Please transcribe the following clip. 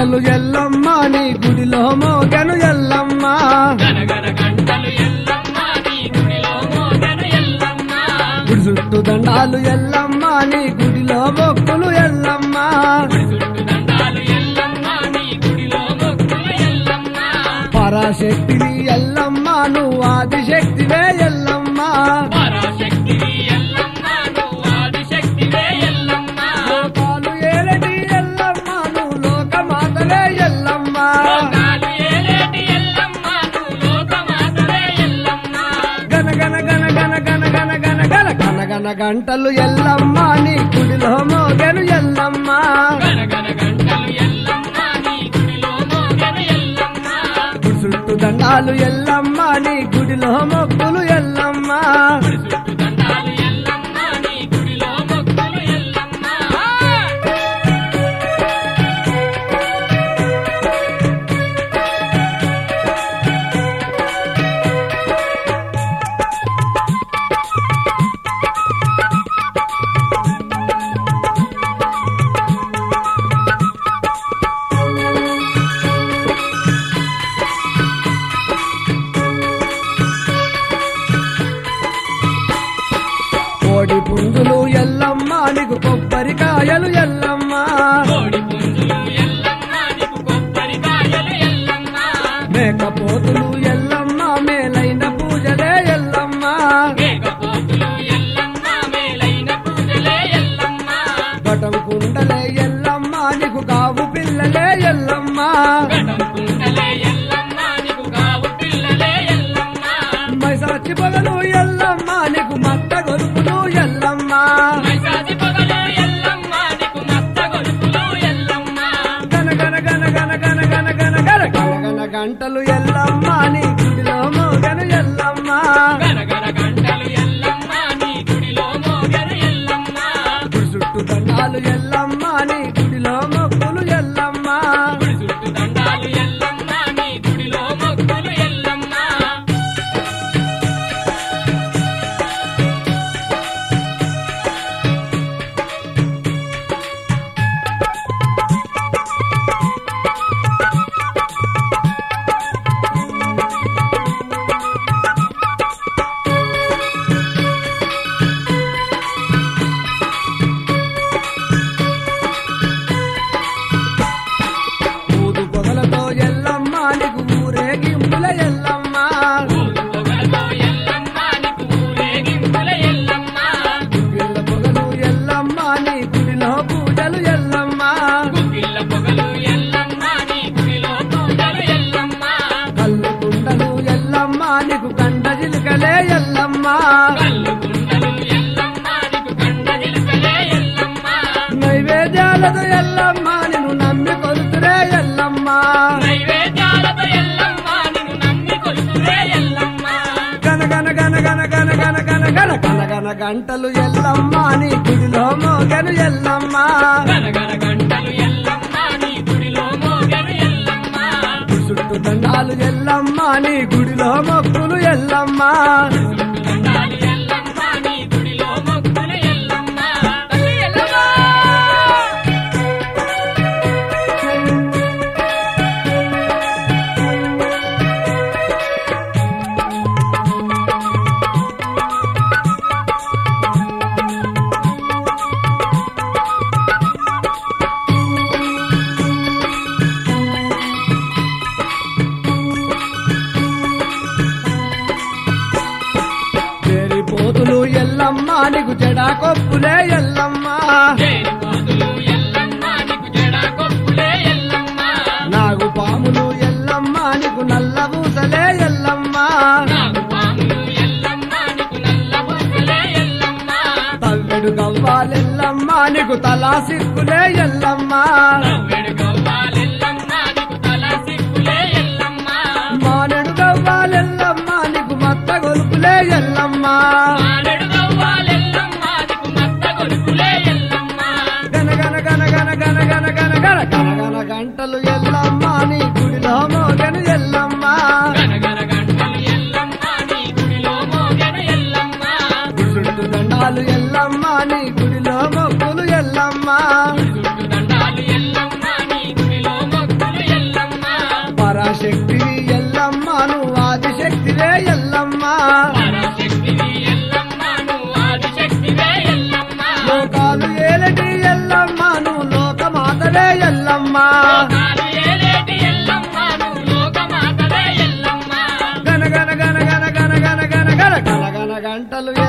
గంటలు ఎల్లమ్మ నీ గుడిలో మోగెను ఎల్లమ్మ గనగన గంటలు ఎల్లమ్మ నీ గుడిలో మోగెను ఎల్లమ్మ గుడి చుట్టూ దండాలు ఎల్లమ్మ నీ గుడిలో మొక్కులు ఎల్లమ్మ గుడి చుట్టూ దండాలు ఎల్లమ్మ నీ గుడిలో మొక్కులు ఎల్లమ్మ పరాశక్తివి ఎల్లమ్మ నువ్వు ఆదిశక్తివే ఎల్లమ్మ పరాశక్తివి ఎల్లమ్మ నువ్వు ఆదిశక్తివే ఎల్లమ్మ లోకాలు ఏలటి ఎల్లమ్మ నువ్వు లోకమాతవే ఎల్లమ్మ లోకాలు ఏలేటి ఎల్లమ్మ నువ్వు లోకమాతవే ఎల్లమ్మ గన గన గన గన గన గన గన గన గన గన గంటలు ఎల్లమ్మ నీ గుడిలో మోగెను ఎల్లమ్మ గనగన గంటలు ఎల్లమ్మ నీ గుడిలో మోగెను ఎల్లమ్మ గుడి చుట్టూ దండాలు ఎల్లమ్మ నీ గుడిలో మొక్కులు ఎల్లమ్మ గుడి చుట్టూ దండాలు ఎల్లమ్మ నీ గుడిలో మొక్కులు ఎల్లమ్మ కోడి పుంజులు ఎల్లమ్మ నీకు కొబ్బరికాయలు ఎల్లమ్మ కోడి పుంజులు ఎల్లమ్మ నీకు కొబ్బరికాయలు ఎల్లమ్మ మేకపోతులు ఎల్లమ్మ మేలైన పూజలే ఎల్లమ్మ మేకపోతులు ఎల్లమ్మ మేలైన పూజలే ఎల్లమ్మ ఘటం కుండలే ఎల్లమ్మ నీకు కావు పిల్లలే ఎల్లమ్మ గడం కుండలే ఎల్లమ్మ నీకు కావు పిల్లలే ఎల్లమ్మ మైసాచి పొగలు ఎల్లమ్మ నీకు మత్త గొలుపులు ఎల్లమ్మ మైసాచి పొగలు ఎల్లమ్మ నీకు మత్త గొలుపులు ఎల్లమ్మ గన గన గన గన గన గన గన గన గన గన గంటలు ఎల్లమ్మ నీ గుడిలో మోగెను ఎల్లమ్మ గనగన గంటలు ఎల్లమ్మ నీ గుడిలో మోగెను ఎల్లమ్మ గుడి చుట్టూ దండాలు ఎల్లమ్మ నీ గుడిలో మొక్కులు ఎల్లమ్మ గుడి చుట్టూ దండాలు ఎల్లమ్మ నీ గుడిలో మొక్కులు ఎల్లమ్మ ఊదు పొగలతో ఎల్లమ్మ నీకు ఊరేగింపుల ఎల్లమ్మ ఊరు పొగలతో ఎల్లమ్మ నీకు ఊరేగింపుల ఎల్లమ్మ గుగ్గిళ్ళ పొగలు ఎల్లమ్మ నీ గుడిలో పూజలు ఎల్లమ్మ గుగ్గిళ్ళ పొగలు ఎల్లమ్మ నీ గుడిలో పూజలు ఎల్లమ్మ కళ్ళు కుండలు ఎల్లమ్మ నీకు కండ జిలుకలే ఎల్లమ్మ కళ్ళు కుండలు ఎల్లమ్మ నీకు కండ జిలుకలే ఎల్లమ్మ నైవేద్యాలతో ఎల్లమ్మ నిన్ను నమ్మి కొలుతురే ఎల్లమ్మ నైవేద్యాలతో ఎల్లమ్మ నిన్ను నమ్మి కొలుతురే ఎల్లమ్మ గన గన గన గన గన గన గన గన గన గన గంటలు ఎల్లమ్మ నీ గుడిలో మోగెను ఎల్లమ్మ గనగన గంటలు ఎల్లమ్మ నీ గుడిలో మోగెను ఎల్లమ్మ గుడి చుట్టూ దండాలు ఎల్లమ్మ నీ గుడిలో మొక్కులు ఎల్లమ్మ చుట్టూ దండాలు ఎల్లమ్మ నీ గుడిలో మొక్కులు ఎల్లమ్మ తల్లి ఎల్లమ్మ చేరిపోతులు ఎల్లమ్మ నీకు జడా కొప్పులే ఎల్లమ్మ చేరిపోతులు ఎల్లమ్మ నీకు జడా కొప్పులే ఎల్లమ్మ నాగు పాములు ఎల్లమ్మ నీకు నల్ల పూసలే ఎల్లమ్మ నాగు పాములు ఎల్లమ్మ నీకు నల్ల పూసలే ఎల్లమ్మ తవ్వెడు గవ్వాలెల్లమ్మ నీకు తలా సిక్కులే ఎల్లమ్మ నవ్వెడు గవ్వాలెల్లమ్మ నీకు తల సిక్కులే ఎల్లమ్మ మానెడు గవ్వాలెల్లమ్మ నీకు మత్త గొలుపులే ఎల్లమ్మ మానెడు గవ్వాలెల్లమ్మ నీకు మత్త గొలుపులే ఎల్లమ్మ గన గన గన గన గన గన గన గన గన గన గంటలు ఎల్లమ్మ నీ గుడిలో మోగెను ఎల్లమ్మ గనగన గంటలు ఎల్లమ్మ నీ గుడిలో మోగెను ఎల్లమ్మ గుడి చుట్టూ దండాలు ఎల్లమ్మ నీ గుడిలో మొక్కులు ఎల్లమ్మ చుట్టూ దండాలు ఎల్లమ్మ శక్తివే ఎల్లమ్మ పరాశక్తివి ఎల్లమ్మ నువ్వు ఆదిశక్తివే ఎల్లమ్మ లోకాలు ఏలటి ఎల్లమ్మ నువ్వు లోకమాతవే ఎల్లమ్మ లోకాలు ఏలేటి ఎల్లమ్మ నువ్వు లోకమాతవే ఎల్లమ్మ గన గన గన గన గన గన గన గన గన గన గంటలు